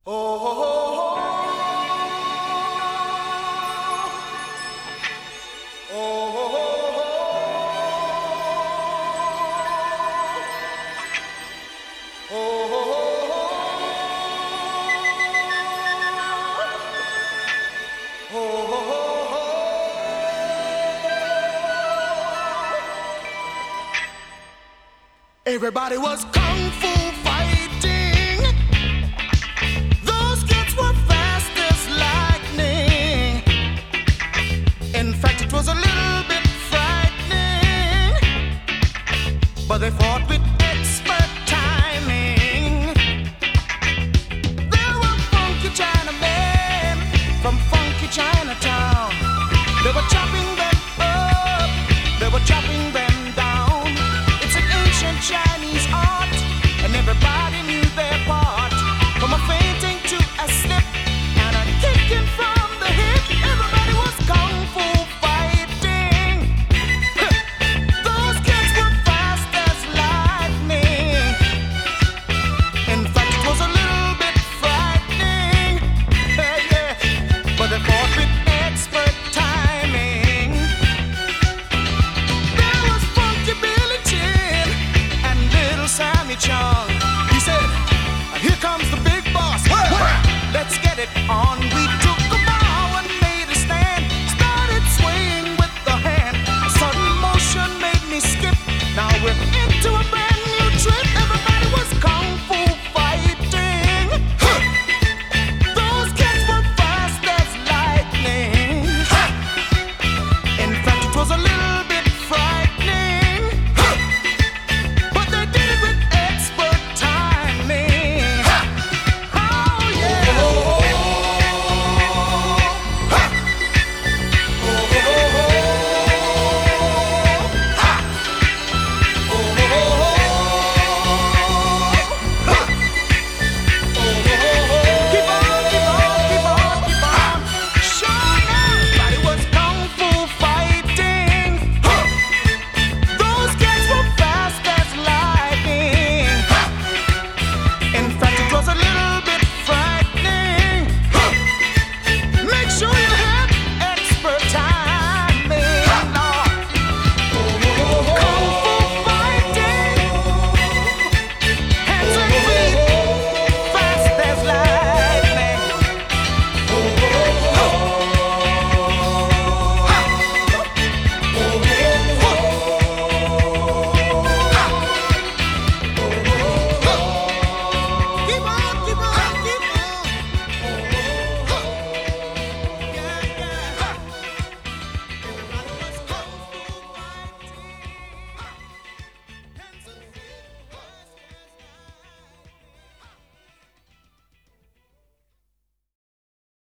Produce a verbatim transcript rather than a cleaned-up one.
Everybody was kung fu fighting. Those kids were fast as lightning. In fact, it was a little bit frightening, but they fought with expert timing. There were funky Chinamen from funky Chinatown. They were chopping them up, they were chopping them down. It's an ancient Chinese art, and everybody knew their part. From a fainting to a slip and a kicking from the hip, everybody was kung fu fighting. Those kids were fast as lightning. In fact, it was a little bit frightening, yeah, yeah. But they fought with expert timing. There was funky Billy Chin and little Sammy Chung. He said, "Here comes the big boss. Let's get it on."